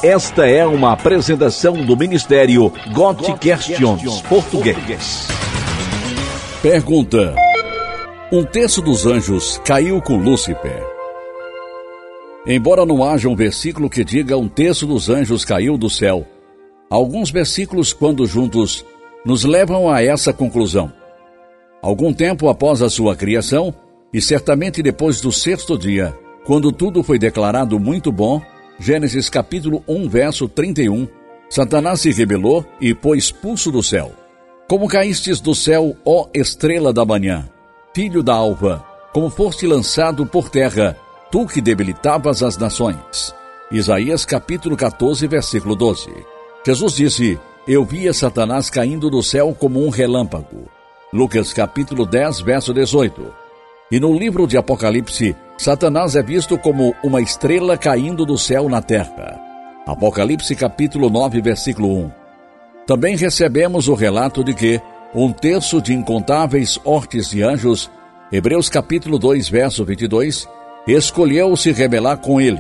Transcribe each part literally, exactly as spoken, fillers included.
Esta é uma apresentação do Ministério God Questions Português. Pergunta: um terço dos anjos caiu com Lúcifer. Embora não haja um versículo que diga um terço dos anjos caiu do céu, alguns versículos, quando juntos, nos levam a essa conclusão. Algum tempo após a sua criação, e certamente depois do sexto dia, quando tudo foi declarado muito bom, Gênesis capítulo um, verso trinta e um, Satanás se rebelou e foi expulso do céu. Como caístes do céu, ó estrela da manhã, filho da alva, como foste lançado por terra, tu que debilitavas as nações. Isaías capítulo quatorze, versículo doze. Jesus disse: eu via Satanás caindo do céu como um relâmpago. Lucas capítulo dez, verso dezoito. E no livro de Apocalipse, Satanás é visto como uma estrela caindo do céu na terra. Apocalipse capítulo nove, versículo um. Também recebemos o relato de que um terço de incontáveis hortes de anjos, Hebreus capítulo dois, verso vinte e dois, escolheu se rebelar com ele.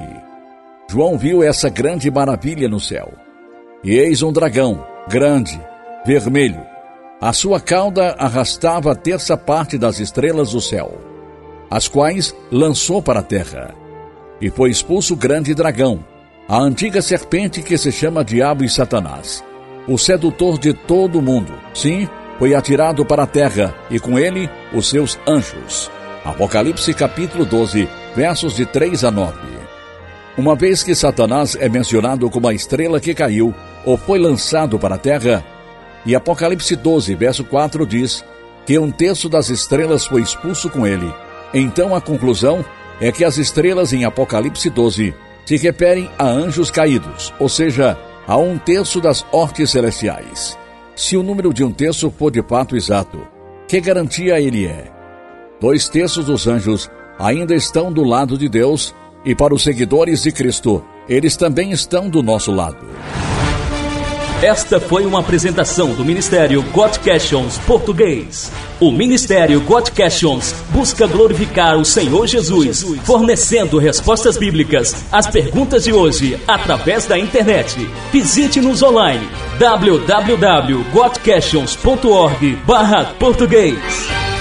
João viu essa grande maravilha no céu. E eis um dragão, grande, vermelho. A sua cauda arrastava a terça parte das estrelas do céu, as quais lançou para a terra. E foi expulso o grande dragão, a antiga serpente que se chama Diabo e Satanás, o sedutor de todo o mundo. Sim, foi atirado para a terra, e com ele os seus anjos. Apocalipse capítulo doze, versos de três a nove. Uma vez que Satanás é mencionado como a estrela que caiu, ou foi lançado para a terra, e Apocalipse doze, verso quatro diz que um terço das estrelas foi expulso com ele, então a conclusão é que as estrelas em Apocalipse doze se referem a anjos caídos, ou seja, a um terço das hortes celestiais. Se o número de um terço for de fato exato, que garantia ele é? Dois terços dos anjos ainda estão do lado de Deus, e para os seguidores de Cristo, eles também estão do nosso lado. Esta foi uma apresentação do Ministério God Questions Português. O Ministério God Questions busca glorificar o Senhor Jesus, fornecendo respostas bíblicas às perguntas de hoje através da internet. Visite-nos online w w w ponto god questions ponto org barra português.